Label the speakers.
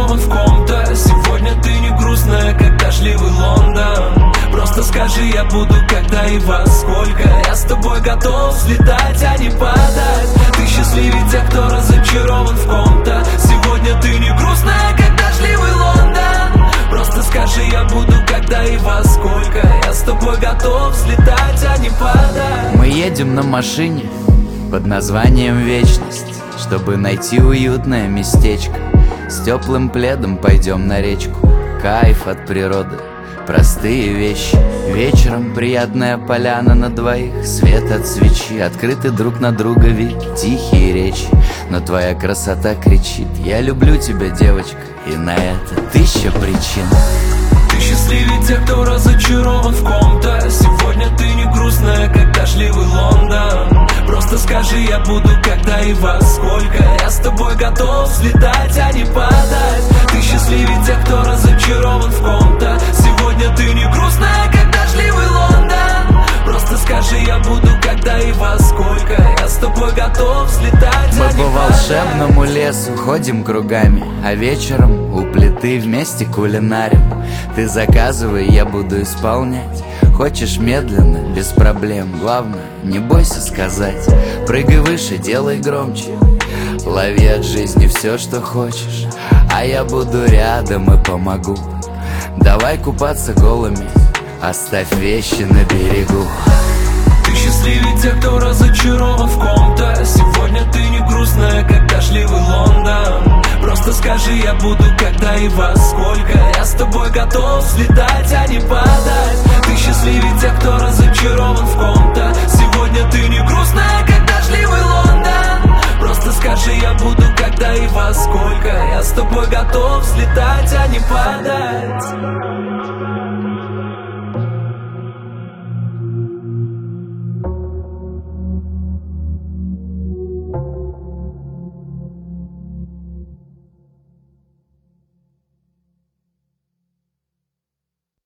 Speaker 1: разочарован в ком-то. Сегодня ты не грустная, как дождливый Лондон. Просто скажи, я буду когда и во сколько. Я с тобой готов взлетать, а не падать. Ты счастливее тех, кто разочарован в ком-то. Сегодня ты не грустная, как дождливый Лондон. Просто скажи, я буду когда и во сколько. Я с тобой готов взлетать, а не падать.
Speaker 2: Мы едем на машине под названием «Вечность», чтобы найти уютное местечко. С теплым пледом пойдем на речку. Кайф от природы, простые вещи. Вечером приятная поляна на двоих. Свет от свечи, открыты друг на друга вид. Тихие речи, но твоя красота кричит: я люблю тебя, девочка, и на это 1000 причин.
Speaker 1: Ты счастливее тех, кто разочарован в ком-то. Сегодня ты не грустная, как дождливый Лондон. Просто скажи, я буду когда и во сколько. Я с тобой готов взлетать, а не падать. Ты счастливее тех, кто разочарован в ком-то. Сегодня ты не грустная, как дождливый Лондон. Просто скажи, я буду когда и во сколько. Я с тобой готов взлетать,
Speaker 2: Мы
Speaker 1: а не
Speaker 2: по волшебному лесу ходим кругами, а вечером у плиты вместе кулинарим. Ты заказывай, я буду исполнять. Хочешь медленно, без проблем. Главное, не бойся сказать. Прыгай выше, делай громче. Лови от жизни все, что хочешь, а я буду рядом и помогу. Давай купаться голыми, оставь вещи на берегу.
Speaker 1: Ты счастливее тех, кто разочарован в ком-то. Сегодня ты не грустная, как дождливый Лондон. Просто скажи, я буду когда и во сколько. Я с тобой готов взлетать, а не падать. Ты счастливее тех, кто разочарован в ком-то. Сегодня ты не грустная, как